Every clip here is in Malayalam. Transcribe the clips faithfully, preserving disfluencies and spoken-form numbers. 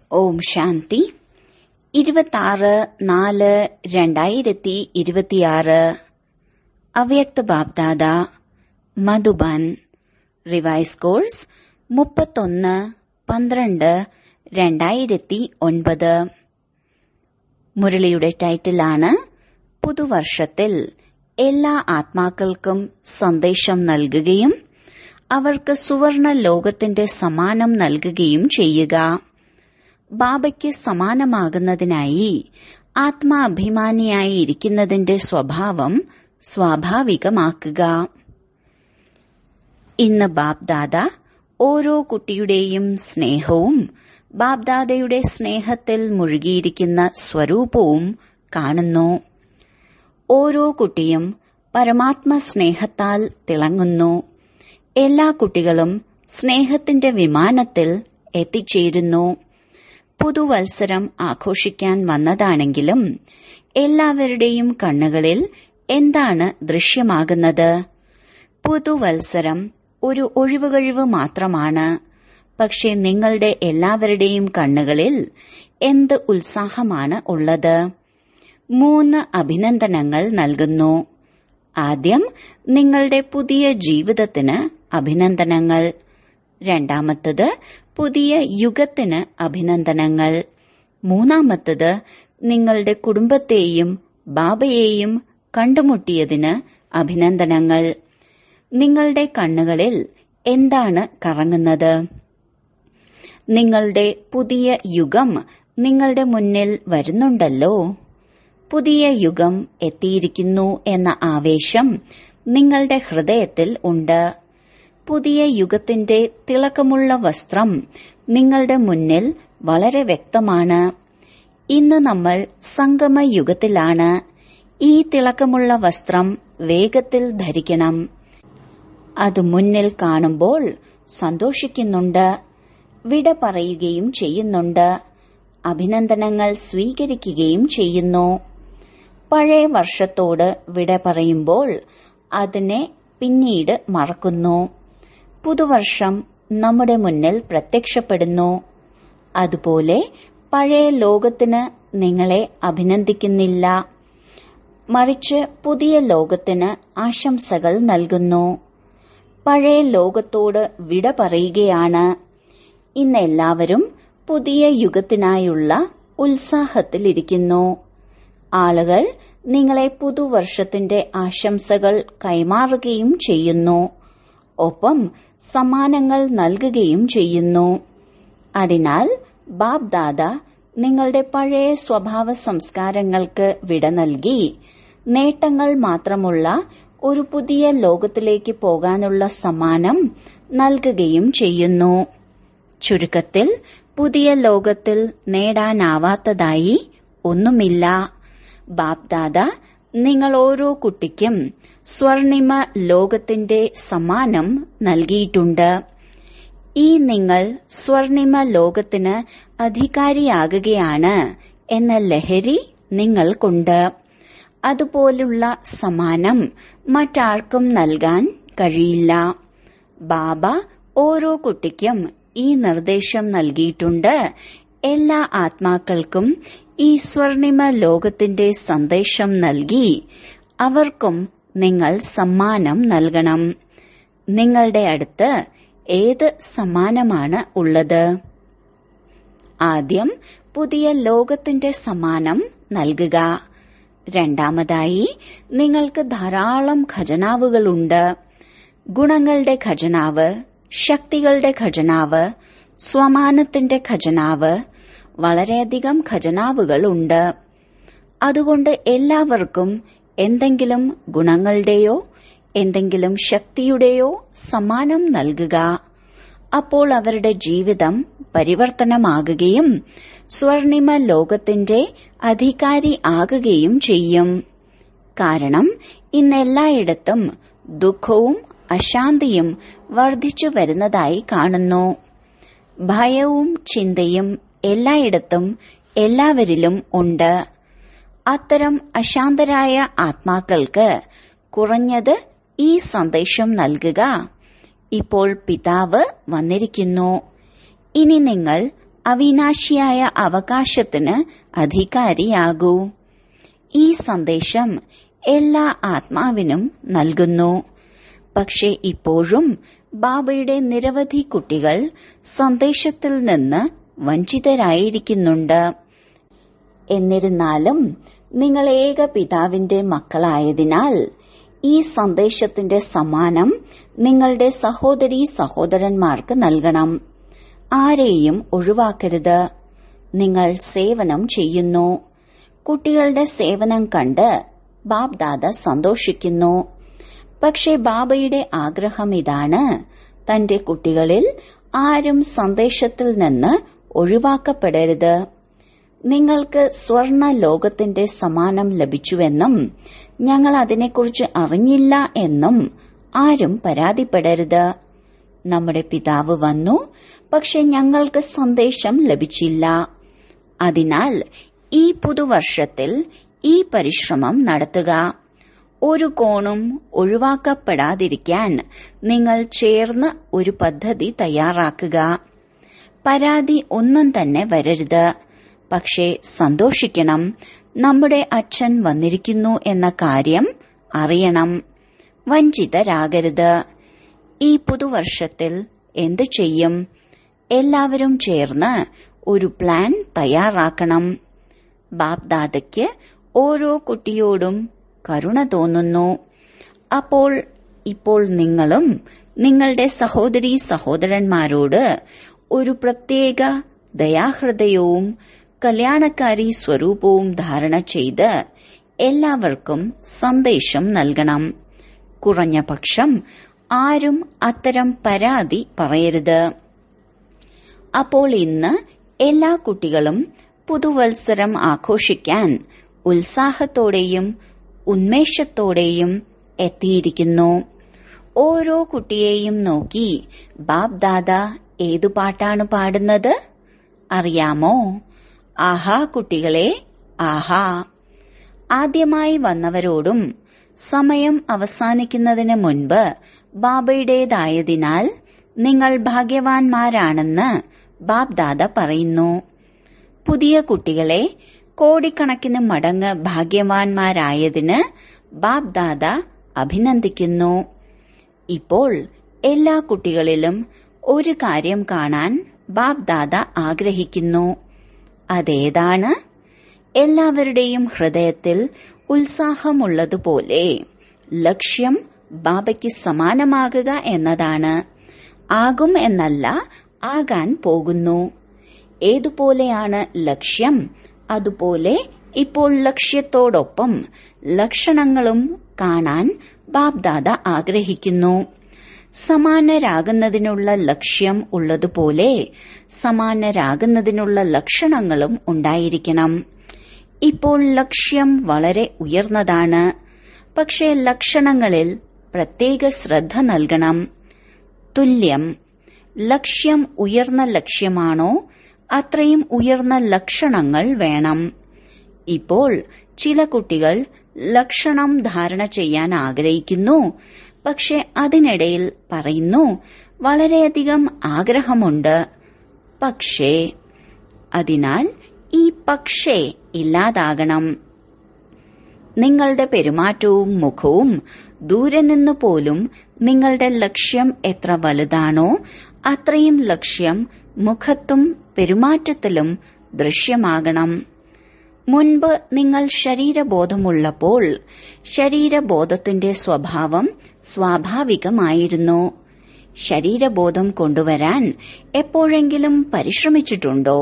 ഓം ശാന്തി. ഇരുപത്തിയാറ് നാല് രണ്ടായിരത്തി ഇരുപത്തിയാറ്. അവ്യക്ത ബാപ്ദാദ മധുബൻ. റിവൈസ് കോഴ്സ് മുപ്പത്തൊന്ന് പന്ത്രണ്ട് രണ്ടായിരത്തി ഒൻപത്. മുരളിയുടെ ടൈറ്റിലാണ് പുതുവർഷത്തിൽ എല്ലാ ആത്മാക്കൾക്കും സന്ദേശം നൽകുകയും അവർക്ക് സുവർണ ലോകത്തിന്റെ സമ്മാനം നൽകുകയും ചെയ്യുക. ബാബയ്ക്ക് സമാനമാകുന്നതിനായി ആത്മാഭിമാനിയായി ഇരിക്കുന്നതിന്റെ സ്വഭാവം സ്വാഭാവികമാക്കുക. ഇന്ന് ബാപ്ദാദ ഓരോ കുട്ടിയുടെയും സ്നേഹവും ബാപ്ദാദയുടെ സ്നേഹത്തിൽ മുഴുകിയിരിക്കുന്ന സ്വരൂപവും കാണുന്നു. ഓരോ കുട്ടിയും പരമാത്മ സ്നേഹത്താൽ തിളങ്ങുന്നു. എല്ലാ കുട്ടികളും സ്നേഹത്തിന്റെ വിമാനത്തിൽ എത്തിച്ചേരുന്നു. പുതുവത്സരം ആഘോഷിക്കാൻ വന്നതാണെങ്കിലും എല്ലാവരുടെയും കണ്ണുകളിൽ എന്താണ് ദൃശ്യമാകുന്നത്? പുതുവത്സരം ഒരു ഒഴിവുകഴിവ് മാത്രമാണ്. പക്ഷെ നിങ്ങളുടെ എല്ലാവരുടെയും കണ്ണുകളിൽ എന്ത് ഉത്സാഹമാണ് ഉള്ളത്! മൂന്ന് അഭിനന്ദനങ്ങൾ നൽകുന്നു. ആദ്യം നിങ്ങളുടെ പുതിയ ജീവിതത്തിന് അഭിനന്ദനങ്ങൾ. രണ്ടാമത്തത് പുതിയ യുഗത്തിന് അഭിനന്ദനങ്ങൾ. മൂന്നാമത്തത് നിങ്ങളുടെ കുടുംബത്തെയും ബാബയെയും കണ്ടുമുട്ടിയതിന് അഭിനന്ദനങ്ങൾ. നിങ്ങളുടെ കണ്ണുകളിൽ എന്താണ് കറങ്ങുന്നത്? നിങ്ങളുടെ പുതിയ യുഗം നിങ്ങളുടെ മുന്നിൽ വരുന്നുണ്ടല്ലോ. പുതിയ യുഗം എത്തിയിരിക്കുന്നു എന്ന ആവേശം നിങ്ങളുടെ ഹൃദയത്തിൽ ഉണ്ട്. പുതിയ യുഗത്തിന്റെ തിളക്കമുള്ള വസ്ത്രം നിങ്ങളുടെ മുന്നിൽ വളരെ വ്യക്തമാണ്. ഇന്ന് നമ്മൾ സംഗമയുഗത്തിലാണ്. ഈ തിളക്കമുള്ള വസ്ത്രം വേഗത്തിൽ ധരിക്കണം. അത് മുന്നിൽ കാണുമ്പോൾ സന്തോഷിക്കുന്നുണ്ട്, വിട പറയുകയും ചെയ്യുന്നുണ്ട്, അഭിനന്ദനങ്ങൾ സ്വീകരിക്കുകയും ചെയ്യുന്നു. പഴയ വർഷത്തോട് വിട പറയുമ്പോൾ അതിനെ പിന്നീട് മറക്കുന്നു. പുതുവർഷം നമ്മുടെ മുന്നിൽ പ്രത്യക്ഷപ്പെടുന്നു. അതുപോലെ പഴയ ലോകത്തിന് നിങ്ങളെ അഭിനന്ദിക്കുന്നില്ല, മറിച്ച് പുതിയ ലോകത്തിന് ആശംസകൾ നൽകുന്നു. പഴയ ലോകത്തോട് വിട പറയുകയാണ്. ഇന്ന് എല്ലാവരും പുതിയ യുഗത്തിനായുള്ള ഉത്സാഹത്തിലിരിക്കുന്നു. ആളുകൾ നിങ്ങളെ പുതുവർഷത്തിന്റെ ആശംസകൾ കൈമാറുകയും ചെയ്യുന്നു. ഒപ്പം സമ്മാനങ്ങൾ നൽകുകയും ചെയ്യുന്നു. അതിനാൽ ബാപ്ദാദ നിങ്ങളുടെ പഴയ സ്വഭാവ സംസ്കാരങ്ങൾക്ക് വിട നൽകി നേട്ടങ്ങൾ മാത്രമുള്ള ഒരു പുതിയ ലോകത്തിലേക്ക് പോകാനുള്ള സമ്മാനം നൽകുകയും ചെയ്യുന്നു. ചുരുക്കത്തിൽ പുതിയ ലോകത്തിൽ നേടാനാവാത്തതായി ഒന്നുമില്ല. ബാപ്ദാദ നിങ്ങൾ ഓരോ കുട്ടിക്കും സ്വർണിമ ലോകത്തിന്റെ സമ്മാനം നൽകിയിട്ടുണ്ട്. ഈ നിങ്ങൾ സ്വർണിമ ലോകത്തിന് അധികാരിയാകുകയാണ് എന്ന ലഹരി നിങ്ങൾക്കുണ്ട്. അതുപോലുള്ള സമ്മാനം മറ്റാർക്കും നൽകാൻ കഴിയില്ല. ബാബ ഓരോ കുട്ടിക്കും ഈ നിർദ്ദേശം നൽകിയിട്ടുണ്ട്. എല്ലാ ആത്മാക്കൾക്കും ഈ സ്വർണിമ ലോകത്തിന്റെ സന്ദേശം നൽകി അവർക്കും നിങ്ങൾ സമ്മാനം നൽകണം. നിങ്ങളുടെ അടുത്ത് ഏത് സമ്മാനമാണ് ഉള്ളത്? ആദ്യം പുതിയ ലോകത്തിന്റെ സമ്മാനം നൽകുക. രണ്ടാമതായി നിങ്ങൾക്ക് ധാരാളം ഖജനാവുകളുണ്ട്. ഗുണങ്ങളുടെ ഖജനാവ്, ശക്തികളുടെ ഖജനാവ്, സ്വമാനത്തിന്റെ ഖജനാവ്, വളരെയധികം ഖജനാവുകളുണ്ട്. അതുകൊണ്ട് എല്ലാവർക്കും എന്തെങ്കിലും ഗുണങ്ങളുടെയോ എന്തെങ്കിലും ശക്തിയുടെയോ സമ്മാനം നൽകുക. അപ്പോൾ അവരുടെ ജീവിതം പരിവർത്തനമാകുകയും സ്വർണിമ ലോകത്തിന്റെ അധികാരി ആകുകയും ചെയ്യും. കാരണം ഇന്നെല്ലായിടത്തും ദുഃഖവും അശാന്തിയും വർദ്ധിച്ചു വരുന്നതായി കാണുന്നു. ഭയവും ചിന്തയും എല്ലായിടത്തും എല്ലാവരിലും ഉണ്ട്. അത്തരം അശാന്തരായ ആത്മാക്കൾക്ക് കുറഞ്ഞത് ഈ സന്ദേശം നൽകുക. ഇപ്പോൾ പിതാവ് വന്നിരിക്കുന്നു. ഇനി നിങ്ങൾ അവിനാശിയായ അവകാശത്തിന് അധികാരിയാകൂ. ഈ സന്ദേശം എല്ലാ ആത്മാവിനും നൽകുന്നു. പക്ഷേ ഇപ്പോഴും ബാബയുടെ നിരവധി കുട്ടികൾ സന്ദേശത്തിൽ നിന്ന് വഞ്ചിതരായിരിക്കുന്നുണ്ട്. എന്നിരുന്നാലും നിങ്ങൾ ഏക പിതാവിന്റെ മക്കളായതിനാൽ ഈ സന്ദേശത്തിന്റെ സമ്മാനം നിങ്ങളുടെ സഹോദരീ സഹോദരന്മാർക്ക് നൽകണം. ആരെയും ഒഴിവാക്കരുത്. നിങ്ങൾ സേവനം ചെയ്യുന്നു. കുട്ടികളുടെ സേവനം കണ്ട് ബാബ്ദാദ സന്തോഷിക്കുന്നു. പക്ഷേ ബാബയുടെ ആഗ്രഹം ഇതാണ്: തന്റെ കുട്ടികളിൽ ആരും സന്ദേശത്തിൽ നിന്ന് ഒഴിവാക്കപ്പെടരുത്. നിങ്ങൾക്ക് സ്വർണ ലോകത്തിന്റെ സമ്മാനം ലഭിച്ചുവെന്നും ഞങ്ങൾ അതിനെക്കുറിച്ച് അറിഞ്ഞില്ല എന്നും ആരും പരാതിപ്പെടരുത്. നമ്മുടെ പിതാവ് വന്നു, പക്ഷെ ഞങ്ങൾക്ക് സന്ദേശം ലഭിച്ചില്ല. അതിനാൽ ഈ പുതുവർഷത്തിൽ ഈ പരിശ്രമം നടത്തുക. ഒരു കോണും ഒഴിവാക്കപ്പെടാതിരിക്കാൻ നിങ്ങൾ ചേർന്ന് ഒരു പദ്ധതി തയ്യാറാക്കുക. പരാതി ഒന്നും തന്നെ വരരുത്. പക്ഷേ സന്തോഷിക്കണം. നമ്മുടെ അച്ഛൻ വന്നിരിക്കുന്നു എന്ന കാര്യം അറിയണം. വഞ്ചിതരാകരുത്. ഈ പുതുവർഷത്തിൽ എന്തു ചെയ്യും? എല്ലാവരും ചേർന്ന് ഒരു പ്ലാൻ തയ്യാറാക്കണം. ബാപ്ദാദയ്ക്ക് ഓരോ കുട്ടിയോടും കരുണ തോന്നുന്നു. അപ്പോൾ ഇപ്പോൾ നിങ്ങളും നിങ്ങളുടെ സഹോദരീ സഹോദരന്മാരോട് ഒരു പ്രത്യേക ദയാഹൃദയവും കല്യാണക്കാരി സ്വരൂപവും ധാരണ ചെയ്ത് എല്ലാവർക്കും സന്ദേശം നൽകണം. കുറഞ്ഞ പക്ഷം ആരും അത്തരം പരാതി പറയരുത്. അപ്പോൾ ഇന്ന് എല്ലാ കുട്ടികളും പുതുവത്സരം ആഘോഷിക്കാൻ ഉത്സാഹത്തോടെയും ഉന്മേഷത്തോടെയും എത്തിയിരിക്കുന്നു. ഓരോ കുട്ടിയെയും നോക്കി ബാപ്ദാദ ഏതു പാട്ടാണ് പാടുന്നത് അറിയാമോ? ആഹാ കുട്ടികളെ, ആഹാ. ആദ്യമായി വന്നവരോടും സമയം അവസാനിക്കുന്നതിന് മുൻപ് ബാബയുടേതായതിനാൽ നിങ്ങൾ ഭാഗ്യവാൻമാരാണെന്ന് ബാപ്ദാദ പറയുന്നു. പുതിയ കുട്ടികളെ കോടിക്കണക്കിന് മടങ്ങ് ഭാഗ്യവാൻമാരായതിന് ബാപ്ദാദ അഭിനന്ദിക്കുന്നു. ഇപ്പോൾ എല്ലാ കുട്ടികളിലും ഒരു കാര്യം കാണാൻ ബാപ്ദാദ ആഗ്രഹിക്കുന്നു. അതേതാണ്? എല്ലാവരുടെയും ഹൃദയത്തിൽ ഉത്സാഹമുള്ളതുപോലെ ലക്ഷ്യം ബാബയ്ക്ക് സമാനമാകുക എന്നതാണ്. ആകും എന്നല്ല, ആകാൻ പോകുന്നു. ഏതുപോലെയാണ് ലക്ഷ്യം, അതുപോലെ ഇപ്പോൾ ലക്ഷ്യത്തോടൊപ്പം ലക്ഷണങ്ങളും കാണാൻ ബാപ്ദാദ ആഗ്രഹിക്കുന്നു. സമാനരാകുന്നതിനുള്ള ലക്ഷ്യം ഉള്ളതുപോലെ സമാനരാകുന്നതിനുള്ള ലക്ഷണങ്ങളും ഉണ്ടായിരിക്കണം. ഇപ്പോൾ ലക്ഷ്യം വളരെ ഉയർന്നതാണ്. പക്ഷേ ലക്ഷണങ്ങളിൽ പ്രത്യേക ശ്രദ്ധ നൽകണം. തുല്യം. ലക്ഷ്യം ഉയർന്ന ലക്ഷ്യമാണോ അത്രയും ഉയർന്ന ലക്ഷണങ്ങൾ വേണം. ഇപ്പോൾ ചില കുട്ടികൾ ലക്ഷണം ധാരണ ചെയ്യാൻ ആഗ്രഹിക്കുന്നു. പക്ഷെ അതിനിടയിൽ പറയുന്നു വളരെയധികം ആഗ്രഹമുണ്ട്. പക്ഷേ അതിനാൽ ഈ പക്ഷേ ഇല്ലാതാകണം. നിങ്ങളുടെ പെരുമാറ്റവും മുഖവും ദൂരെ നിന്ന് പോലും നിങ്ങളുടെ ലക്ഷ്യം എത്ര വലുതാണോ അത്രയും ലക്ഷ്യം മുഖത്തും പെരുമാറ്റത്തിലും ദൃശ്യമാകണം. മുൻപ് നിങ്ങൾ ശരീരബോധമുള്ളപ്പോൾ ശരീരബോധത്തിന്റെ സ്വഭാവം സ്വാഭാവികമായിരുന്നു. ശരീരബോധം കൊണ്ടുവരാൻ എപ്പോഴെങ്കിലും പരിശ്രമിച്ചിട്ടുണ്ടോ?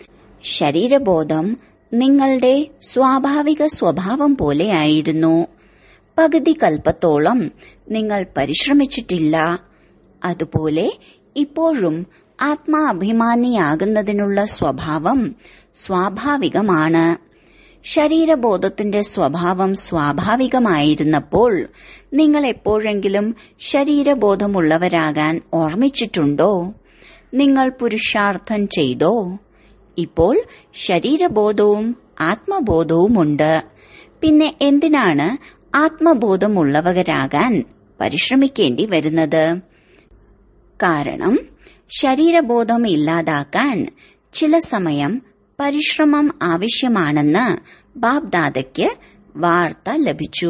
ശരീരബോധം നിങ്ങളുടെ സ്വാഭാവിക സ്വഭാവം പോലെയായിരുന്നു. പകുതി കൽപ്പത്തോളം നിങ്ങൾ പരിശ്രമിച്ചിട്ടില്ല. അതുപോലെ ഇപ്പോഴും ആത്മാഭിമാനിയാകുന്നതിനുള്ള സ്വഭാവം സ്വാഭാവികമാണ്. ശരീരബോധത്തിന്റെ സ്വഭാവം സ്വാഭാവികമായിരുന്നപ്പോൾ നിങ്ങൾ എപ്പോഴെങ്കിലും ശരീരബോധമുള്ളവരാകാൻ ഓർമ്മിച്ചിട്ടുണ്ടോ? നിങ്ങൾ പുരുഷാർത്ഥം ചെയ്തോ? ഇപ്പോൾ ശരീരബോധവും ആത്മബോധവുമുണ്ട്. പിന്നെ എന്തിനാണ് ആത്മബോധമുള്ളവരാകാൻ പരിശ്രമിക്കേണ്ടി വരുന്നത്? കാരണം ശരീരബോധം ഇല്ലാതാക്കാൻ ചില സമയം പരിശ്രമം ആവശ്യമാണെന്ന് ബാബ്ദാദയ്ക്ക് വാർത്ത ലഭിച്ചു.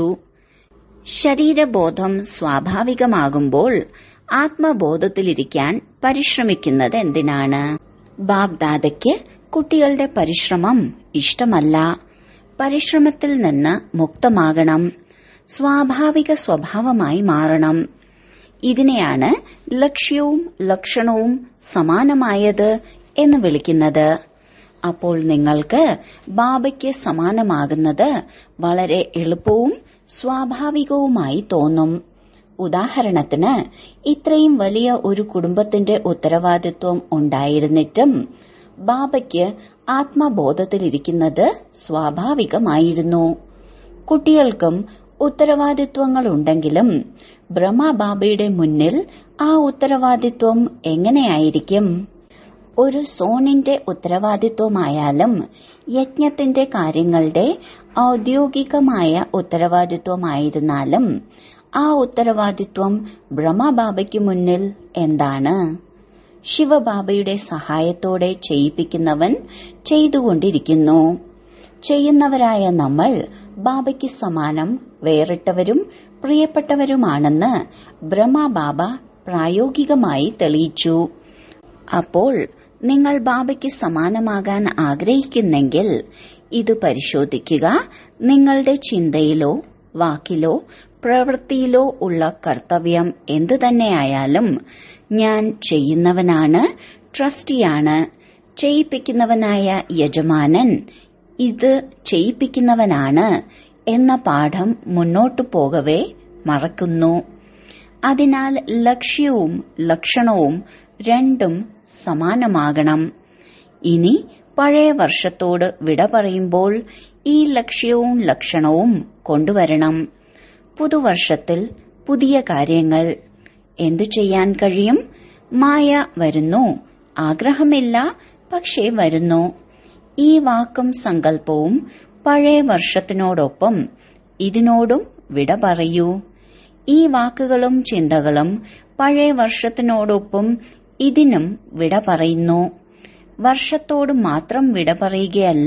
ശരീരബോധം സ്വാഭാവികമാകുമ്പോൾ ആത്മബോധത്തിലിരിക്കാൻ പരിശ്രമിക്കുന്നത് എന്തിനാണ്? ബാബ്ദാദയ്ക്ക് കുട്ടികളുടെ പരിശ്രമം ഇഷ്ടമല്ല. പരിശ്രമത്തിൽ നിന്ന് മുക്തമാകണം, സ്വാഭാവിക സ്വഭാവമായി മാറണം. ഇതിനെയാണ് ലക്ഷ്യവും ലക്ഷണവും സമാനമായത് എന്ന് വിളിക്കുന്നത്. അപ്പോൾ നിങ്ങൾക്ക് ബാബയ്ക്ക് സമാനമാകുന്നത് വളരെ എളുപ്പവും സ്വാഭാവികവുമായി തോന്നും. ഉദാഹരണത്തിന്, ഇത്രയും വലിയ ഒരു കുടുംബത്തിന്റെ ഉത്തരവാദിത്വം ഉണ്ടായിരുന്നിട്ടും ബാബയ്ക്ക് ആത്മബോധത്തിലിരിക്കുന്നത് സ്വാഭാവികമായിരുന്നു. കുട്ടികൾക്കും ഉത്തരവാദിത്വങ്ങളുണ്ടെങ്കിലും ബ്രഹ്മബാബയുടെ മുന്നിൽ ആ ഉത്തരവാദിത്വം എങ്ങനെയായിരിക്കും? ഒരു സോണിന്റെ ഉത്തരവാദിത്വമായാലും യജ്ഞത്തിന്റെ കാര്യങ്ങളുടെ ഔദ്യോഗികമായ ഉത്തരവാദിത്വമായിരുന്നാലും ആ ഉത്തരവാദിത്വം ബ്രഹ്മബാബയ്ക്ക് മുന്നിൽ എന്താണ്? ശിവബാബയുടെ സഹായത്തോടെ ചെയ്യിപ്പിക്കുന്നവൻ ചെയ്തുകൊണ്ടിരിക്കുന്നു. ചെയ്യുന്നവരായ നമ്മൾ ബാബയ്ക്ക് സമാനം വേറിട്ടവരും പ്രിയപ്പെട്ടവരുമാണെന്ന് ബ്രഹ്മബാബ പ്രായോഗികമായി തെളിയിച്ചു. അപ്പോൾ നിങ്ങൾ ബാബയ്ക്ക് സമാനമാകാൻ ആഗ്രഹിക്കുന്നെങ്കിൽ ഇത് പരിശോധിക്കുക. നിങ്ങളുടെ ചിന്തയിലോ വാക്കിലോ പ്രവൃത്തിയിലോ ഉള്ള കർത്തവ്യം എന്തു തന്നെയായാലും ഞാൻ ചെയ്യുന്നവനാണ്, ട്രസ്റ്റിയാണ്, ചെയ്യിപ്പിക്കുന്നവനായ യജമാനൻ ഇത് ചെയ്യിപ്പിക്കുന്നവനാണ് എന്ന പാഠം മുന്നോട്ടു പോകവേ മറക്കുന്നു. അതിനാൽ ലക്ഷ്യവും ലക്ഷണവും രണ്ടും സമാനമാകണം. ഇനി പഴയ വർഷത്തോട് വിട പറയുമ്പോൾ ഈ ലക്ഷ്യവും ലക്ഷണവും കൊണ്ടുവരണം. പുതുവർഷത്തിൽ പുതിയ കാര്യങ്ങൾ. എന്തു ചെയ്യാൻ കഴിയും? മായ വരുന്നു, ആഗ്രഹമില്ല, പക്ഷേ വരുന്നു. ഈ വാക്കും സങ്കല്പവും പഴയ വർഷത്തിനോടൊപ്പം ഇതിനോടും വിട പറയൂ. ഈ വാക്കുകളും ചിന്തകളും പഴയ വർഷത്തിനോടൊപ്പം ഇതിനും വിട പറയുന്നു. വർഷത്തോട് മാത്രം വിട പറയുകയല്ല.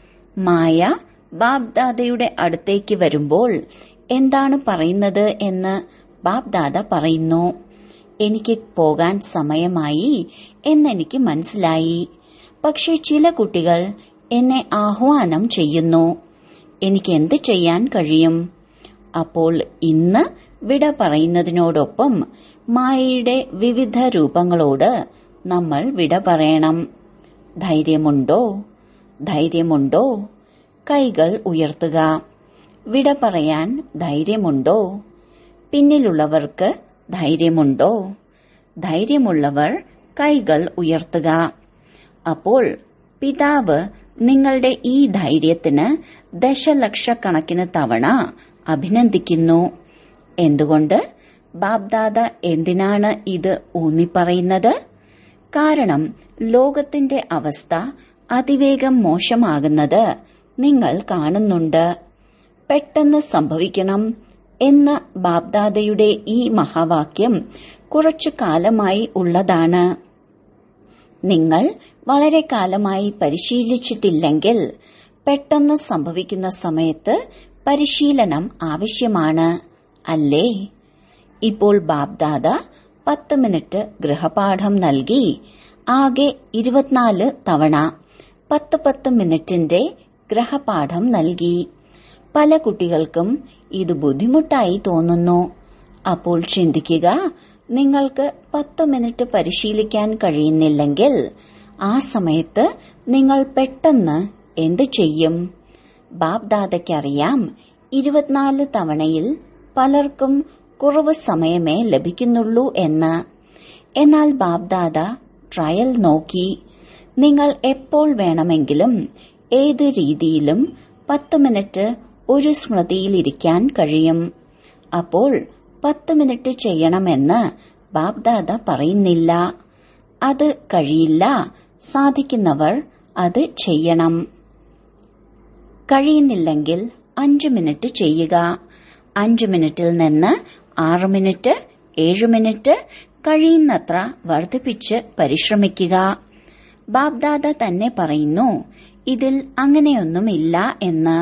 മായ ബാബ്ദാദയുടെ അടുത്തേക്ക് വരുമ്പോൾ എന്താണ് പറയുന്നത് എന്ന് ബാബ്ദാദ പറയുന്നു. എനിക്ക് പോകാൻ സമയമായി എന്നെനിക്ക് മനസ്സിലായി. പക്ഷെ ചില കുട്ടികൾ എന്നെ ആഹ്വാനം ചെയ്യുന്നു. എനിക്ക് എന്ത് ചെയ്യാൻ കഴിയും? അപ്പോൾ ഇന്ന് വിട പറയുന്നതിനോടൊപ്പം മായയുടെ വിവിധ രൂപങ്ങളോട് നമ്മൾ വിട പറയണം. ധൈര്യമുണ്ടോ? ധൈര്യമുണ്ടോ? കൈകൾ ഉയർത്തുക. വിട പറയാൻ ധൈര്യമുണ്ടോ? പിന്നിലുള്ളവർക്ക് ധൈര്യമുണ്ടോ? ധൈര്യമുള്ളവർ കൈകൾ ഉയർത്തുക. അപ്പോൾ പിതാവ് നിങ്ങളുടെ ഈ ധൈര്യത്തിന് ദശലക്ഷക്കണക്കിന് തവണ അഭിനന്ദിക്കുന്നു. എന്തുകൊണ്ട്? ബാബ്ദാദ എന്തിനാണ് ഇത് ഊന്നിപ്പറയുന്നത്? കാരണം ലോകത്തിന്റെ അവസ്ഥ അതിവേഗം മോശമാകുന്നത് നിങ്ങൾ കാണുന്നുണ്ട്. പെട്ടെന്ന് സംഭവിക്കണം എന്ന ബാബ്ദാദയുടെ ഈ മഹാവാക്യം കുറച്ചു കാലമായി ഉള്ളതാണ്. നിങ്ങൾ വളരെ കാലമായി പരിശീലിച്ചിട്ടില്ലെങ്കിൽ പെട്ടെന്ന് സംഭവിക്കുന്ന സമയത്ത് പരിശീലനം ആവശ്യമാണ്, അല്ലേ? ഇപ്പോൾ ബാബ്ദാദ പത്ത് മിനിറ്റ് ഗൃഹപാഠം നൽകി. ആകെ ഇരുപത്തിനാല് തവണ പത്ത് പത്ത് മിനിറ്റിന്റെ ഗൃഹപാഠം നൽകി. പല കുട്ടികൾക്കും ഇത് ബുദ്ധിമുട്ടായി തോന്നുന്നു. അപ്പോൾ ചിന്തിക്കുക, നിങ്ങൾക്ക് പത്ത് മിനിറ്റ് പരിശീലിക്കാൻ കഴിയുന്നില്ലെങ്കിൽ ആ സമയത്ത് നിങ്ങൾ പെട്ടെന്ന് എന്തു ചെയ്യും? ബാബ്ദാദയ്ക്കറിയാം ഇരുപത്തിനാല് തവണയിൽ പലർക്കും കുറവ് സമയമേ ലഭിക്കുന്നുള്ളൂ എന്ന്. എന്നാൽ ബാബ്ദാദ ട്രയൽ നോക്കി. നിങ്ങൾ എപ്പോൾ വേണമെങ്കിലും ഏത് രീതിയിലും പത്ത് മിനിറ്റ് ഒരു സ്മൃതിയിലിരിക്കാൻ കഴിയും. അപ്പോൾ പത്ത് മിനിറ്റ് ചെയ്യണമെന്ന് ബാബ്ദാദ പറയുന്നില്ല. അത് കഴിയില്ല. സാധിക്കുന്നവർ അത് ചെയ്യണം. കഴിയുന്നില്ലെങ്കിൽ അഞ്ചു മിനിറ്റ് ചെയ്യുക. അഞ്ചു മിനിറ്റിൽ നിന്ന് ആറ് മിനിറ്റ്, ഏഴു മിനിറ്റ്, കഴിയുന്നത്ര വർദ്ധിപ്പിച്ച് പരിശ്രമിക്കുക. ബാബ്ദാദ തന്നെ പറയുന്നു ഇതിൽ അങ്ങനെയൊന്നുമില്ല എന്ന്.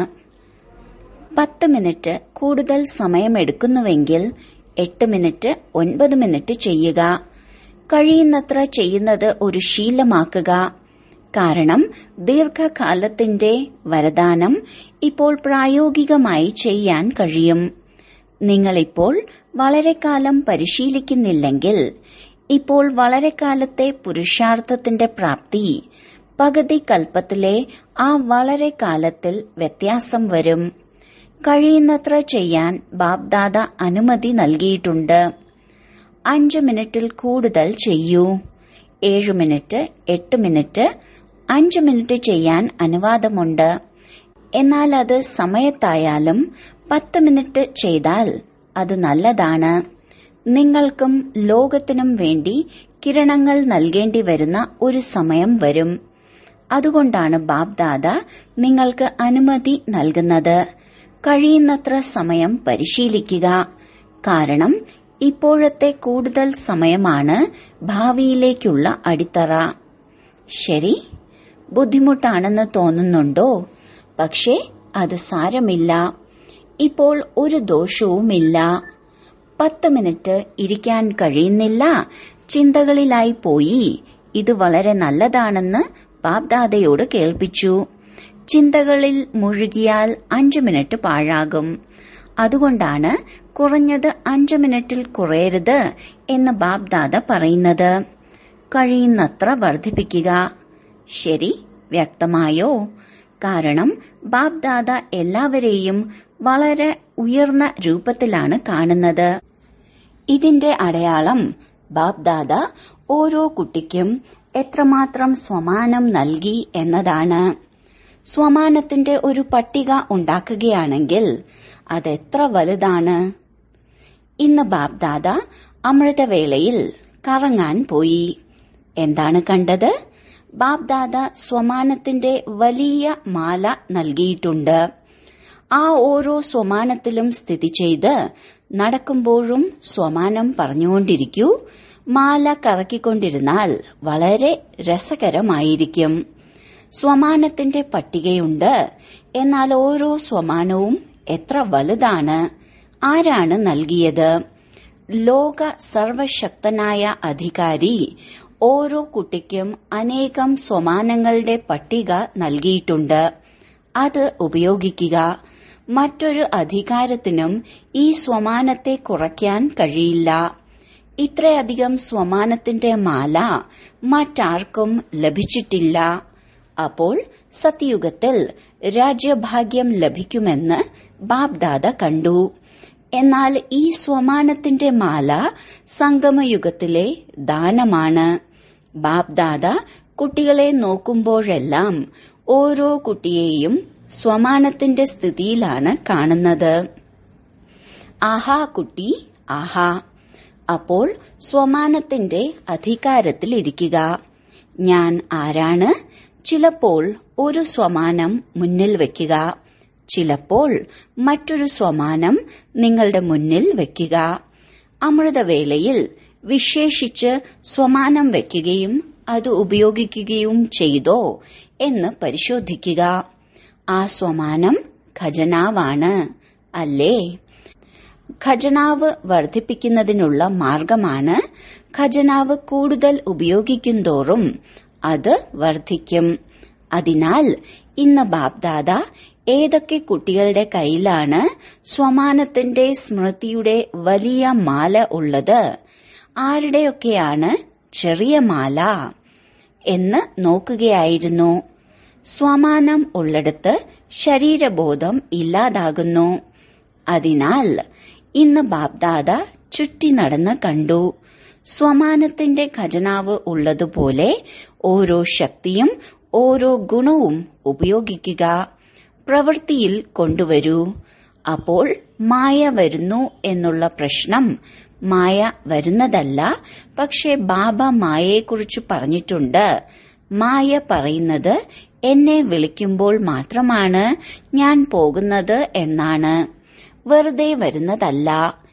പത്ത് മിനിറ്റ് കൂടുതൽ സമയമെടുക്കുന്നുവെങ്കിൽ എട്ട് മിനിറ്റ് ഒൻപത് മിനിറ്റ് ചെയ്യുക. കഴിയുന്നത്ര ചെയ്യുന്നത് ഒരു ശീലമാക്കുക. കാരണം ദീർഘകാലത്തിന്റെ വരദാനം ഇപ്പോൾ പ്രായോഗികമായി ചെയ്യാൻ കഴിയും. നിങ്ങളിപ്പോൾ വളരെ കാലം പരിശീലിക്കുന്നില്ലെങ്കിൽ ഇപ്പോൾ വളരെ കാലത്തെ പുരുഷാർത്ഥത്തിന്റെ പ്രാപ്തി പകുതി കൽപ്പത്തിലെ ആ വളരെ കാലത്തിൽ വ്യത്യാസം വരും. കഴിയുന്നത്ര ചെയ്യാൻ ബാബ്ദാദ അനുമതി നൽകിയിട്ടുണ്ട്. അഞ്ച് മിനിറ്റിൽ കൂടുതൽ ചെയ്യൂ. ഏഴു മിനിറ്റ്, എട്ട് മിനിറ്റ്, അഞ്ച് മിനിറ്റ് ചെയ്യാൻ അനുവാദമുണ്ട്. എന്നാൽ അത് സമയത്തായാലും പത്ത് മിനിറ്റ് ചെയ്താൽ അത് നല്ലതാണ്. നിങ്ങൾക്കും ലോകത്തിനും വേണ്ടി കിരണങ്ങൾ നൽകേണ്ടി വരുന്ന ഒരു സമയം വരും. അതുകൊണ്ടാണ് ബാബ്ദാദ നിങ്ങൾക്ക് അനുമതി നൽകുന്നത്. കഴിയുന്നത്ര സമയം പരിശീലിക്കുക. കാരണം ഇപ്പോഴത്തെ കൂടുതൽ സമയമാണ് ഭാവിയിലേക്കുള്ള അടിത്തറ. ശരി, ബുദ്ധിമുട്ടാണെന്ന് തോന്നുന്നുണ്ടോ? പക്ഷേ അത് സാരമില്ല. ഇപ്പോൾ ഒരു ദോഷവുമില്ല. പത്ത് മിനിറ്റ് ഇരിക്കാൻ കഴിയുന്നില്ല, ചിന്തകളിലായി പോയി. ഇത് വളരെ നല്ലതാണെന്ന് ബാബ്ദാദയോട് കേൾപ്പിച്ചു. ചിന്തകളിൽ മുഴുകിയാൽ അഞ്ചു മിനിറ്റ് പാഴാകും. അതുകൊണ്ടാണ് കുറഞ്ഞത് അഞ്ചു മിനിറ്റിൽ കുറയരുത് എന്ന് ബാബ്ദാദ പറയുന്നത്. കഴിയുന്നത്ര വർദ്ധിപ്പിക്കുക. ശരി, വ്യക്തമായോ? കാരണം ബാബ്ദാദ എല്ലാവരെയും വളരെ ഉയർന്ന രൂപത്തിലാണ് കാണുന്നത്. ഇതിന്റെ അടയാളം ബാബ്ദാദ ഓരോ കുട്ടിക്കും എത്രമാത്രം സ്വമാനം നൽകി എന്നതാണ്. സ്വമാനത്തിന്റെ ഒരു പട്ടിക ഉണ്ടാക്കുകയാണെങ്കിൽ അതെത്ര വലുതാണ്. ഇന്ന് ബാബ്ദാദ അമൃതവേളയിൽ കറങ്ങാൻ പോയി. എന്താണ് കണ്ടത്? ബാബ്ദാദ സ്വമാനത്തിന്റെ വലിയ മാല നൽകിയിട്ടുണ്ട്. ആ ഓരോ സ്വമാനത്തിലും സ്ഥിതി ചെയ്ത് നടക്കുമ്പോഴും സ്വമാനം പറഞ്ഞുകൊണ്ടിരിക്കൂ. മാല കറക്കിക്കൊണ്ടിരുന്നാൽ വളരെ രസകരമായിരിക്കും. സ്വമാനത്തിന്റെ പട്ടികയുണ്ട്. എന്നാൽ ഓരോ സ്വമാനവും എത്ര വലുതാണ്. ആരാണ് നൽകിയത്? ലോക സർവശക്തനായ അധികാരി ഓരോ കുട്ടിക്കും അനേകം സ്വമാനങ്ങളുടെ പട്ടിക നൽകിയിട്ടുണ്ട്. അത് ഉപയോഗിക്കുക. മറ്റൊരു അധികാരത്തിനും ഈ സ്വമാനത്തെ കുറയ്ക്കാൻ കഴിയില്ല. ഇത്രയധികം സ്വമാനത്തിന്റെ മാല മറ്റാർക്കും ലഭിച്ചിട്ടില്ല. അപ്പോൾ സത്യയുഗത്തിൽ രാജ്യഭാഗ്യം ലഭിക്കുമെന്ന് ബാബ്ദാദ കണ്ടു. എന്നാൽ ഈ സ്വമാനത്തിന്റെ മാല സംഗമയുഗത്തിലെ ദാനമാണ്. ബാബ്ദാദ കുട്ടികളെ നോക്കുമ്പോഴെല്ലാം ഓരോ കുട്ടിയെയും സ്വമാനത്തിന്റെ സ്ഥിതിയിലാണ് കാണുന്നത്. ആഹാ കുട്ടി, ആഹാ. അപ്പോൾ സ്വമാനത്തിന്റെ അധികാരത്തിലിരിക്കുക. ഞാൻ ആരാണ്? ചിലപ്പോൾ ഒരു സ്വമാനം മുന്നിൽ വയ്ക്കുക, ചിലപ്പോൾ മറ്റൊരു സ്വമാനം നിങ്ങളുടെ മുന്നിൽ വയ്ക്കുക. അമൃതവേളയിൽ വിശേഷിച്ച് സ്വമാനം വയ്ക്കുകയും അത് ഉപയോഗിക്കുകയും ചെയ്തോ എന്ന് പരിശോധിക്കുക. ആ സ്വമാനം ഖജനാവാണ്, അല്ലേ? ഖജനാവ് വർദ്ധിപ്പിക്കുന്നതിനുള്ള മാർഗമാണ്. ഖജനാവ് കൂടുതൽ ഉപയോഗിക്കുന്തോറും അത് വർദ്ധിക്കും. അതിനാൽ ഇന്ന് ബാബ്ദാദ ഏതൊക്കെ കുട്ടികളുടെ കയ്യിലാണ് സ്വമാനത്തിന്റെ സ്മൃതിയുടെ വലിയ മാല ഉള്ളത്, ആരുടെയൊക്കെയാണ് ചെറിയ മാല എന്ന് നോക്കുകയായിരുന്നു. സ്വമാനം ഉള്ളിടത്ത് ശരീരബോധം ഇല്ലാതാകുന്നു. അതിനാൽ ഇന്ന് ബാബ്ദാദ ചുറ്റി നടന്ന് കണ്ടു. സ്വമാനത്തിന്റെ ഖജനാവ് ഉള്ളതുപോലെ ഓരോ ശക്തിയും ഓരോ ഗുണവും ഉപയോഗിക്കുക, പ്രവൃത്തിയിൽ കൊണ്ടുവരൂ. അപ്പോൾ മായ വരുന്നു എന്നുള്ള പ്രശ്നം മായ വരുന്നതല്ല. പക്ഷെ ബാബ മായയെക്കുറിച്ച് പറഞ്ഞിട്ടുണ്ട്. മായ പറയുന്നത് എന്നെ വിളിക്കുമ്പോൾ മാത്രമാണ് ഞാൻ പോകുന്നത് എന്നാണ്. വെറുതെ വരുന്നതല്ല.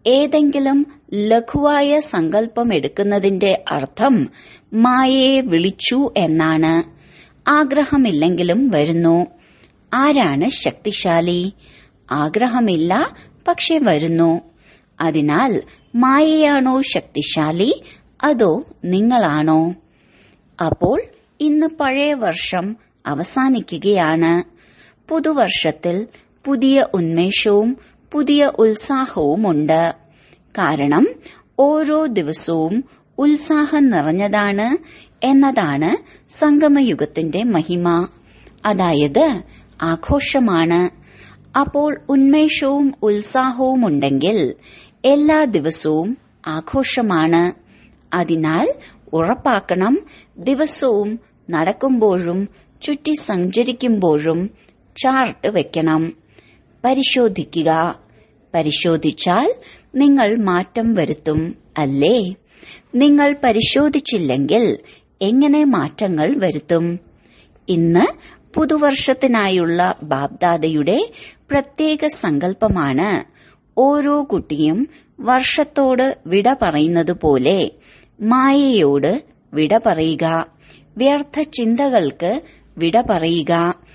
ഏതെങ്കിലും ലഘുവായ സങ്കല്പം എടുക്കുന്നതിന്റെ അർത്ഥം മായയെ വിളിച്ചു എന്നാണ്. ആഗ്രഹമില്ലെങ്കിലും വരുന്നു. ആരാണ് ശക്തിശാലി? ആഗ്രഹമില്ല, പക്ഷെ വരുന്നു. അതിനാൽ മായയാണോ ശക്തിശാലി, അതോ നിങ്ങളാണോ? അപ്പോൾ ഇന്ന് പഴയ വർഷം അവസാനിക്കുകയാണ്. പുതുവർഷത്തിൽ പുതിയ ഉന്മേഷവും പുതിയ ഉത്സാഹവുമുണ്ട്. കാരണം ഓരോ ദിവസവും ഉത്സാഹം നിറഞ്ഞതാണ് എന്നതാണ് സംഗമയുഗത്തിന്റെ മഹിമ. അതായത് ആഘോഷമാണ്. അപ്പോൾ ഉന്മേഷവും ഉത്സാഹവും ഉണ്ടെങ്കിൽ എല്ലാ ദിവസവും ആഘോഷമാണ്. അതിനാൽ ഉറപ്പാക്കണം, ദിവസവും നടക്കുമ്പോഴും ചുറ്റി സഞ്ചരിക്കുമ്പോഴും ചാർട്ട് വെക്കണം. പരിശോധിക്കുക. പരിശോധിച്ചാൽ നിങ്ങൾ മാറ്റം വരുത്തും, അല്ലേ? നിങ്ങൾ പരിശോധിച്ചില്ലെങ്കിൽ എങ്ങനെ മാറ്റങ്ങൾ വരുത്തും? ഇന്ന് പുതുവർഷത്തിനായുള്ള ബാബ്ദാദയുടെ പ്രത്യേക സങ്കല്പമാണ്. ഓരോ കുട്ടിയും വർഷത്തോട് വിട പറയുന്നതുപോലെ മായയോട് വിട പറയുക, വ്യർത്ഥ ചിന്തകൾക്ക് വിട പറയുക.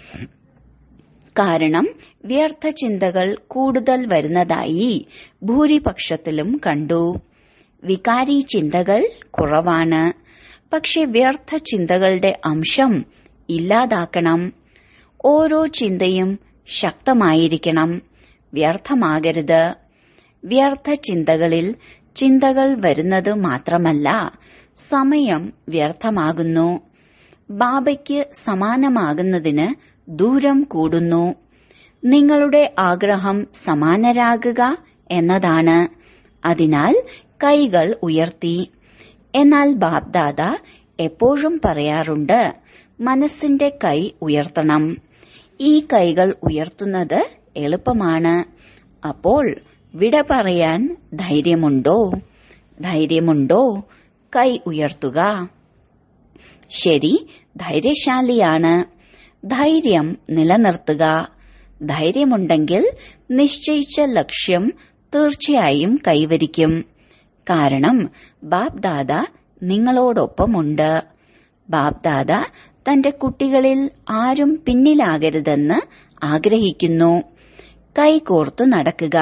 കാരണം വ്യർത്ഥ ചിന്തകൾ കൂടുതൽ വരുന്നതായി ഭൂരിപക്ഷത്തിലും കണ്ടു. വികാരി ചിന്തകൾ കുറവാണ്. പക്ഷെ വ്യർത്ഥ ചിന്തകളുടെ അംശം ഇല്ലാതാക്കണം. ഓരോ ചിന്തയും ശക്തമായിരിക്കണം, വ്യർത്ഥമാകരുത്. വ്യർത്ഥ ചിന്തകളിൽ ചിന്തകൾ വരുന്നത് മാത്രമല്ല, സമയം വ്യർത്ഥമാകുന്നു. ബാബയ്ക്ക് സമാനമാകുന്നതിന് ദൂരം കൂടുന്നു. നിങ്ങളുടെ ആഗ്രഹം സമാനരാകുക എന്നതാണ്. അതിനാൽ കൈകൾ ഉയർത്തി. എന്നാൽ ബാബ്ദാദ എപ്പോഴും പറയാറുണ്ട്, മനസ്സിന്റെ കൈ ഉയർത്തണം. ഈ കൈകൾ ഉയർത്തുന്നത് എളുപ്പമാണ്. അപ്പോൾ വിട പറയാൻ ധൈര്യമുണ്ടോ? ധൈര്യമുണ്ടോ? കൈ ഉയർത്തുക. ശരി, ധൈര്യശാലിയാണ്. ധൈര്യം നിലനിർത്തുക. ധൈര്യമുണ്ടെങ്കിൽ നിശ്ചയിച്ച ലക്ഷ്യം തീർച്ചയായും കൈവരിക്കും. കാരണം ബാബ്ദാദ നിങ്ങളോടൊപ്പമുണ്ട്. ബാബ്ദാദ തന്റെ കുട്ടികളിൽ ആരും പിന്നിലാകരുതെന്ന് ആഗ്രഹിക്കുന്നു. കൈകോർത്തു നടക്കുക.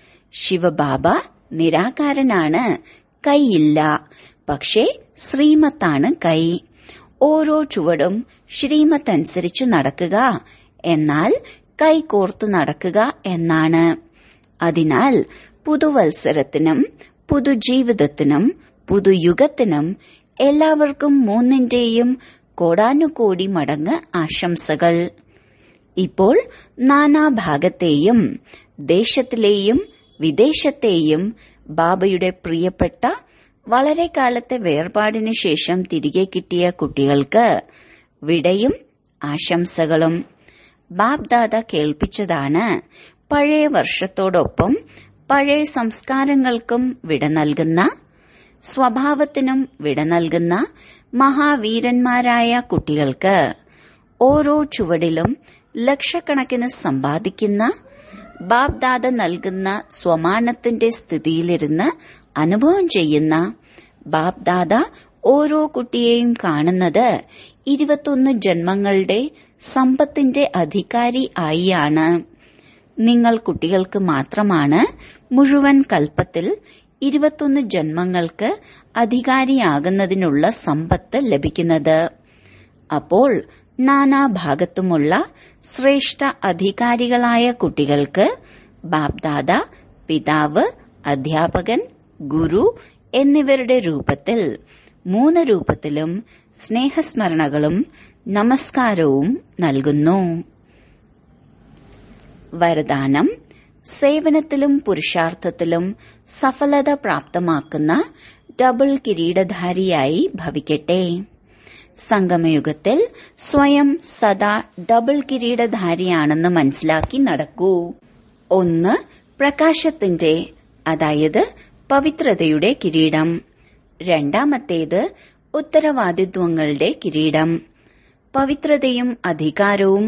ശിവബാബ നിരാകാരനാണ്, കൈയില്ല. പക്ഷേ ശ്രീമത്താണ് കൈ. ഓരോ ചുവടും ശ്രീമത്തനുസരിച്ച് നടക്കുക, എന്നാൽ കൈകോർത്തു നടക്കുക എന്നാണ്. അതിനാൽ പുതുവത്സരത്തിനും പുതുജീവിതത്തിനും പുതുയുഗത്തിനും എല്ലാവർക്കും മൂന്നിന്റെയും കോടാനുകോടി മടങ്ങ് ആശംസകൾ. ഇപ്പോൾ നാനാഭാഗത്തെയും ദേശത്തിലെയും വിദേശത്തെയും ബാബയുടെ പ്രിയപ്പെട്ട വളരെ കാലത്തെ വേർപാടിനു ശേഷം തിരികെ കിട്ടിയ കുട്ടികൾക്ക് വിടയും ആശംസകളും. ബാബ്ദാദ കേൾപ്പിച്ചതാണ്. പഴയ വർഷത്തോടൊപ്പം പഴയ സംസ്കാരങ്ങൾക്കും വിട നൽകുന്ന, സ്വഭാവത്തിനും വിട നൽകുന്ന മഹാവീരന്മാരായ കുട്ടികൾക്ക് ഓരോ ചുവടിലും ലക്ഷക്കണക്കിന് സമ്പാദിക്കുന്ന, ബാബ്ദാദ നൽകുന്ന സ്വമാനത്തിന്റെ സ്ഥിതിയിലിരുന്ന് അനുഭവം ചെയ്യുന്ന, ബാബ്ദാദ ഓരോ കുട്ടിയെയും കാണുന്നത് ഇരുപത്തൊന്ന് ജന്മങ്ങളുടെ സമ്പത്തിന്റെ അധികാരി ആയിയാണ്. നിങ്ങൾ കുട്ടികൾക്ക് മാത്രമാണ് മുഴുവൻ കൽപ്പത്തിൽ ഇരുപത്തൊന്ന് ജന്മങ്ങൾക്ക് അധികാരിയാകുന്നതിനുള്ള സമ്പത്ത് ലഭിക്കുന്നത്. അപ്പോൾ നാനാഭാഗത്തുമുള്ള ശ്രേഷ്ഠ അധികാരികളായ കുട്ടികൾക്ക് ബാബ്ദാദ പിതാവ്, അധ്യാപകൻ, ഗുരു എന്നിവരുടെ രൂപത്തിൽ മൂന്ന് രൂപത്തിലും സ്നേഹസ്മരണകളും നമസ്കാരവും നൽകുന്നു. വരദാനം: സേവനത്തിലും പുരുഷാർത്ഥത്തിലും സഫലത പ്രാപ്തമാക്കുന്ന ഡബിൾ കിരീടധാരിയായി ഭവിക്കട്ടെ. സംഗമയുഗത്തിൽ സ്വയം സദാ ഡബിൾ കിരീടധാരിയാണെന്ന് മനസ്സിലാക്കി നടക്കൂ. ഒന്ന്, പ്രകാശത്തിന്റെ, അതായത് പവിത്രതയുടെ കിരീടം. രണ്ടാമത്തേത് ഉത്തരവാദിത്വങ്ങളുടെ കിരീടം. പവിത്രതയും അധികാരവും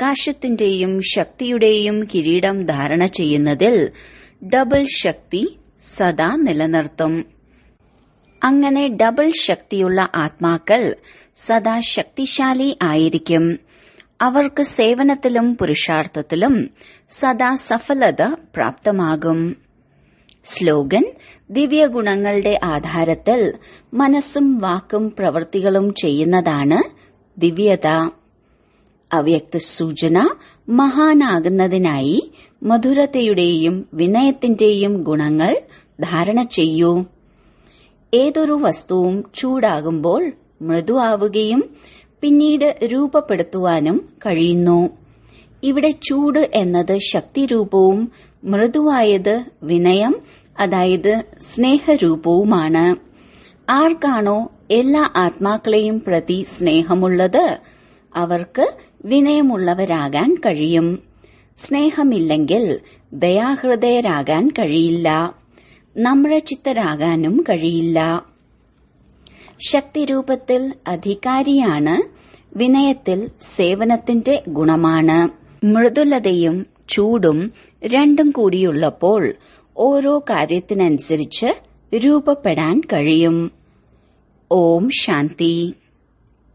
പ്രകാശത്തിന്റെയും ശക്തിയുടെയും കിരീടം ധാരണ ചെയ്യുന്നതിൽ ഡബിൾ ശക്തി സദാ നിലനിർത്തും. അങ്ങനെ ഡബിൾ ശക്തിയുള്ള ആത്മാക്കൾ സദാ ശക്തിശാലി ആയിരിക്കും. അവർക്ക് സേവനത്തിലും പുരുഷാർത്ഥത്തിലും സദാ സഫലത പ്രാപ്തമാകും. സ്ലോഗൻ: ദിവ്യഗുണങ്ങളുടെ ആധാരത്തിൽ മനസ്സും വാക്കും പ്രവൃത്തികളും ചെയ്യുന്നതാണ് ദിവ്യത. അവ്യക്ത സൂചന: മഹാനാകുന്നതിനായി മധുരതയുടെയും വിനയത്തിന്റെയും ഗുണങ്ങൾ ധാരണ ചെയ്യൂ. ഏതൊരു വസ്തുവും ചൂടാകുമ്പോൾ മൃദുവാവുകയും പിന്നീട് രൂപപ്പെടുത്തുവാനും കഴിയുന്നു. ഇവിടെ ചൂട് എന്നത് ശക്തിരൂപവും മൃദുവായത് വിനയം, അതായത് സ്നേഹരൂപവുമാണ്. ആർക്കാണോ എല്ലാ ആത്മാക്കളെയും പ്രതി സ്നേഹമുള്ളത് അവർക്ക് വിനയമുള്ളവരാകാൻ കഴിയും. സ്നേഹമില്ലെങ്കിൽ ദയാഹൃദയരാകാൻ കഴിയില്ല. നമ്രചിത്തരാകാനും കഴിയില്ല. ശക്തിരൂപത്തിൽ അധികാരിയാണ്. വിനയത്തിൽ സേവനത്തിന്റെ ഗുണമാണ്. മൃദുലതയും ചൂടും രണ്ടും കൂടിയുള്ളപ്പോൾ ഓരോ കാര്യത്തിനനുസരിച്ച് രൂപപ്പെടാൻ കഴിയും. ഓം ശാന്തി.